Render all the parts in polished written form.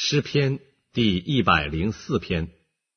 诗篇第104篇。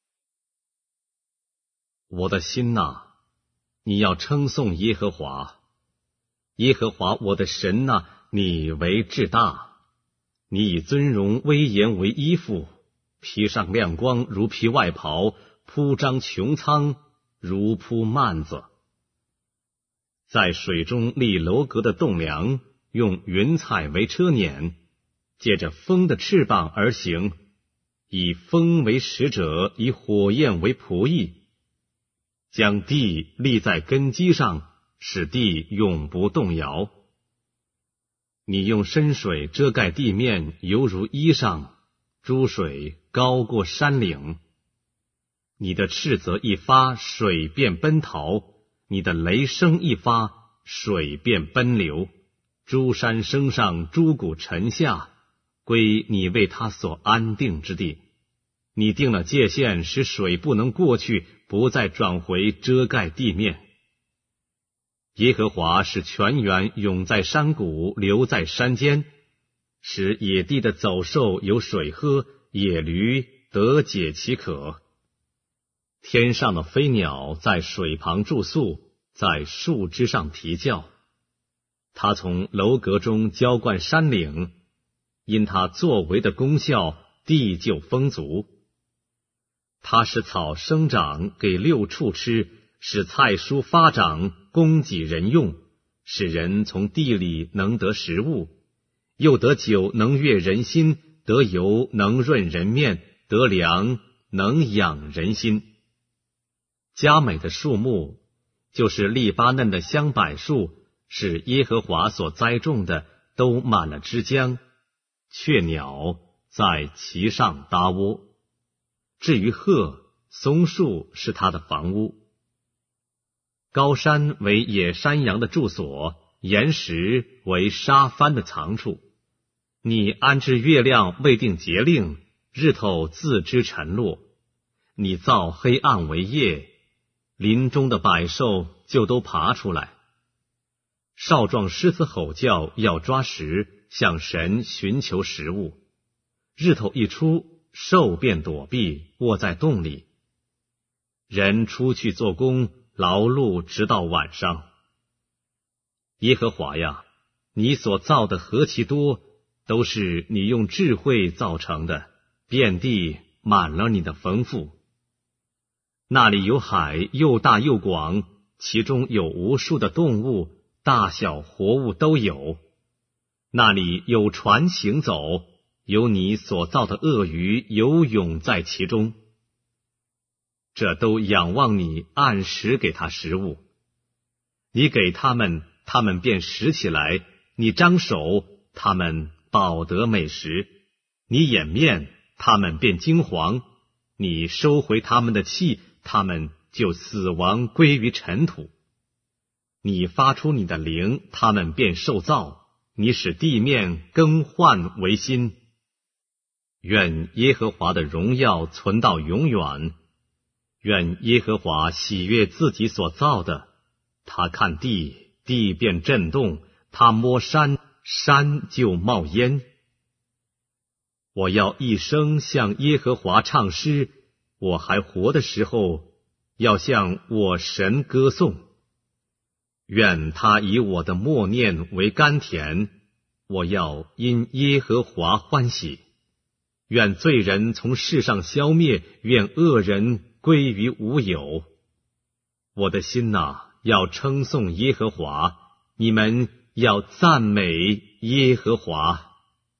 我的心哪，你要称颂耶和华。耶和华我的神哪，你为至大。你以尊荣威严为衣服，披上亮光如披外袍，铺张穹苍如铺幔子。在水中立楼阁的栋梁，用云彩为车辇，借着风的翅膀而行，以风为使者，以火焰为仆役，将地立在根基上，使地永不动摇。你用深水遮盖地面，犹如衣裳，诸水高过山岭。你的斥责一发，水便奔逃；你的雷声一发，水便奔流。诸山升上，诸谷沉下，归你为他所安定之地。你定了界限，使水不能过去，不再转回遮盖地面。耶和华使泉源涌在山谷，流在山间，使野地的走兽有水喝，野驴得解其渴。天上的飞鸟在水旁住宿，在树枝上啼叫。他从楼阁中浇灌山岭，因他作为的功效，地就丰足。他使草生长，给六畜吃，使菜蔬发长，供给人用，使人从地里能得食物，又得酒能悦人心，得油能润人面，得粮能养人心。佳美的树木，就是利巴嫩的香柏树，是耶和华所栽种的，都满了枝浆，雀鸟在其上搭窝。至于鹤，松树是它的房屋。高山为野山羊的住所，岩石为沙帆的藏处。你安置月亮，未定节令，日头自知晨落。你造黑暗为夜，林中的百兽就都爬出来。少壮狮子吼叫，要抓食，向神寻求食物。日头一出，兽便躲避，卧在洞里。人出去做工，劳碌直到晚上。耶和华呀，你所造的何其多，都是你用智慧造成的，遍地满了你的丰富。那里有海，又大又广，其中有无数的动物，大小活物都有。那里有船行走，有你所造的鳄鱼游泳在其中。这都仰望你，按时给他食物。你给他们，他们便拾起来；你张手，他们饱得美食；你掩面，他们便惊惶；你收回他们的气，他们就死亡归于尘土。你发出你的灵，他们便受造；你使地面更换为新。愿耶和华的荣耀存到永远。愿耶和华喜悦自己所造的。他看地，地便震动；他摸山，山就冒烟。我要一生向耶和华唱诗，我还活的时候，要向我神歌颂。愿他以我的默念为甘甜，我要因耶和华欢喜。愿罪人从世上消灭，愿恶人归于无有。我的心哪，要称颂耶和华，你们要赞美耶和华。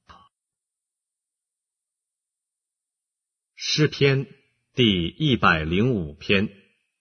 诗篇第105篇。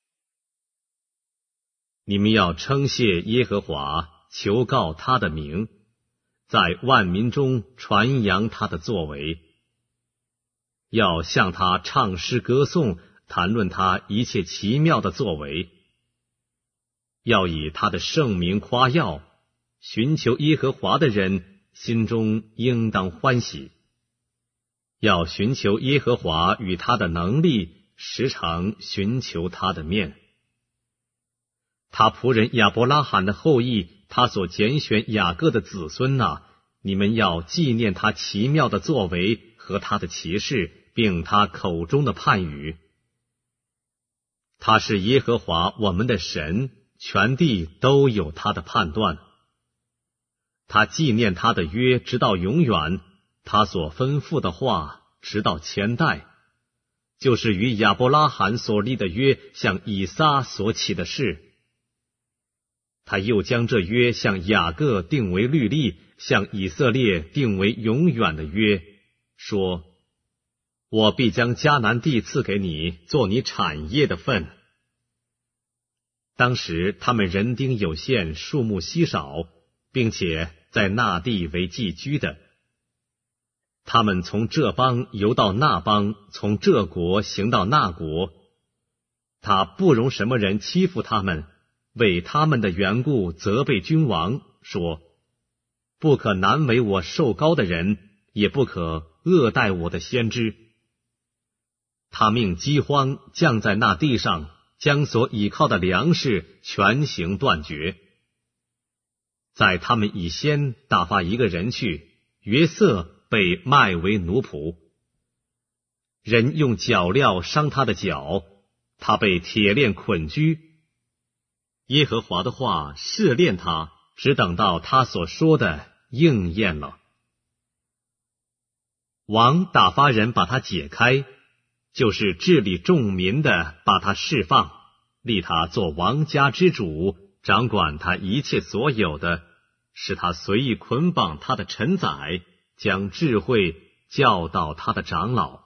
你们要称谢耶和华，求告他的名，在万民中传扬他的作为。要向他唱诗歌颂，谈论他一切奇妙的作为。要以他的圣名夸耀，寻求耶和华的人心中应当欢喜。要寻求耶和华与他的能力，时常寻求他的面。他仆人亚伯拉罕的后裔，他所拣选雅各的子孙哪，你们要纪念他奇妙的作为和他的骑士，并他口中的判语。他是耶和华我们的神，全地都有他的判断。他纪念他的约直到永远，他所吩咐的话直到千代，就是与亚伯拉罕所立的约，向以撒所起的誓。他又将这约向雅各定为律例，向以色列定为永远的约，说：我必将迦南地赐给你，做你产业的份。当时他们人丁有限，数目稀少，并且在那地为寄居的。他们从这邦游到那邦，从这国行到那国。他不容什么人欺负他们，为他们的缘故责备君王，说：不可难为我受膏的人，也不可恶待我的先知。他命饥荒降在那地上，将所倚靠的粮食全行断绝。在他们以先打发一个人去，约瑟被卖为奴仆。人用脚镣伤他的脚，他被铁链捆拘。耶和华的话试炼他，只等到他所说的应验了。王打发人把他解开，就是治理众民的把他释放，立他做王家之主，掌管他一切所有的，使他随意捆绑他的臣宰，将智慧教导他的长老。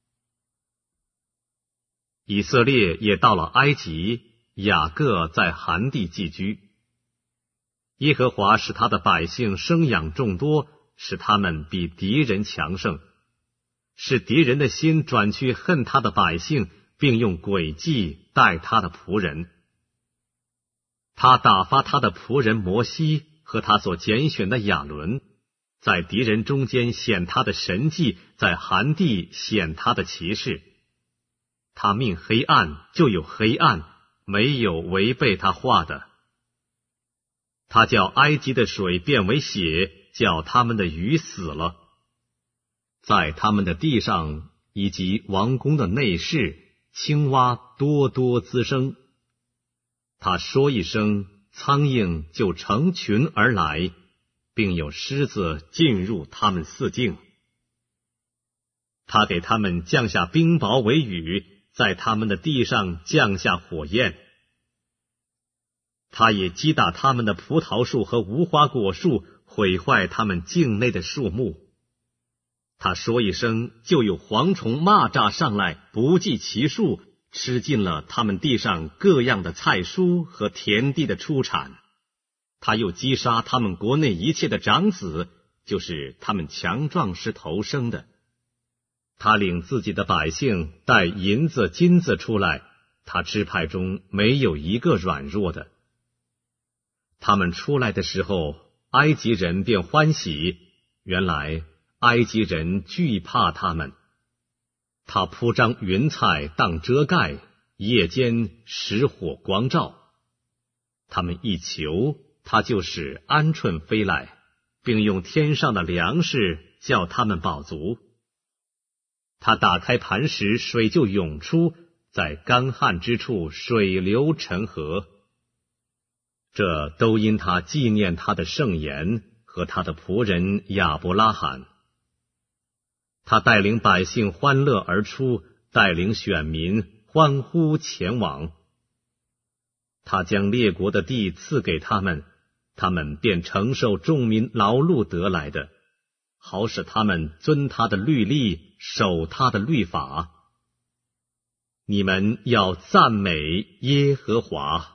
以色列也到了埃及，雅各在含地寄居。耶和华使他的百姓生养众多，使他们比敌人强盛，使敌人的心转去恨他的百姓，并用诡计待他的仆人。他打发他的仆人摩西和他所拣选的亚伦，在敌人中间显他的神迹，在含地显他的奇事。他命黑暗，就有黑暗，没有违背他话的。他叫埃及的水变为血，叫他们的鱼死了。在他们的地上以及王宫的内室，青蛙多多滋生。他说一声，苍蝇就成群而来，并有狮子进入他们四境。他给他们降下冰雹为雨，在他们的地上降下火焰。他也击打他们的葡萄树和无花果树，毁坏他们境内的树木。他说一声，就有蝗虫蚂蚱上来，不计其数，吃尽了他们地上各样的菜蔬和田地的出产。他又击杀他们国内一切的长子，就是他们强壮时头生的。他领自己的百姓带银子金子出来，他支派中没有一个软弱的。他们出来的时候，埃及人便欢喜，原来埃及人惧怕他们。他铺张云彩当遮盖，夜间使火光照。他们一求，他就使鹌鹑飞来，并用天上的粮食叫他们饱足。他打开磐石，水就涌出，在干旱之处水流成河。这都因他纪念他的圣言和他的仆人亚伯拉罕。他带领百姓欢乐而出，带领选民欢呼前往。他将列国的地赐给他们，他们便承受众民劳碌得来的，好使他们遵他的律例，守他的律法。你们要赞美耶和华。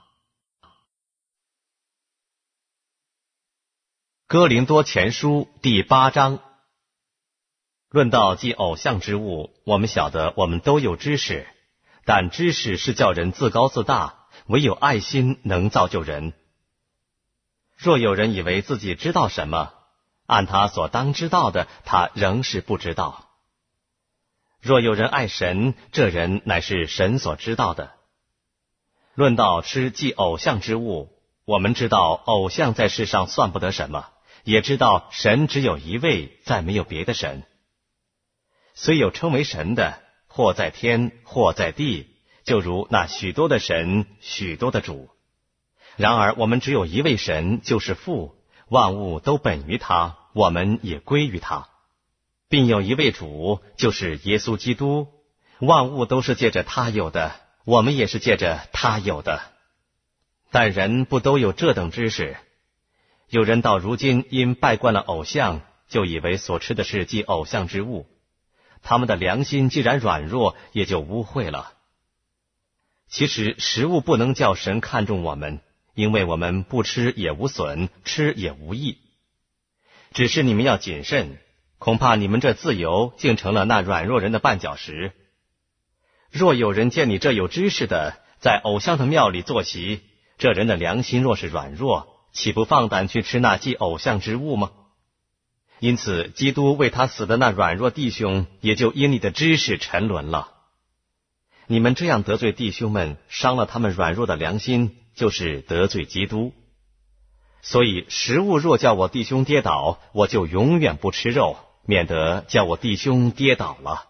哥林多前书第8章。论到祭偶像之物，我们晓得我们都有知识，但知识是叫人自高自大，唯有爱心能造就人。若有人以为自己知道什么，按他所当知道的，他仍是不知道。若有人爱神，这人乃是神所知道的。论到吃祭偶像之物，我们知道偶像在世上算不得什么，也知道神只有一位，再没有别的神。 虽有称为神的，或在天，或在地，就如那许多的神，许多的主。然而我们只有一位神，就是父，万物都本于他，我们也归于他，并有一位主，就是耶稣基督，万物都是借着他有的，我们也是借着他有的。但人不都有这等知识？有人到如今因拜惯了偶像，就以为所吃的是祭偶像之物，他们的良心既然软弱，也就污秽了。其实食物不能叫神看重我们，因为我们不吃也无损，吃也无益。只是你们要谨慎，恐怕你们这自由竟成了那软弱人的绊脚石。若有人见你这有知识的，在偶像的庙里坐席，这人的良心若是软弱，岂不放胆去吃那祭偶像之物吗？因此基督为他死的那软弱弟兄，也就因你的知识沉沦了。你们这样得罪弟兄们，伤了他们软弱的良心，就是得罪基督。所以食物若叫我弟兄跌倒，我就永远不吃肉，免得叫我弟兄跌倒了。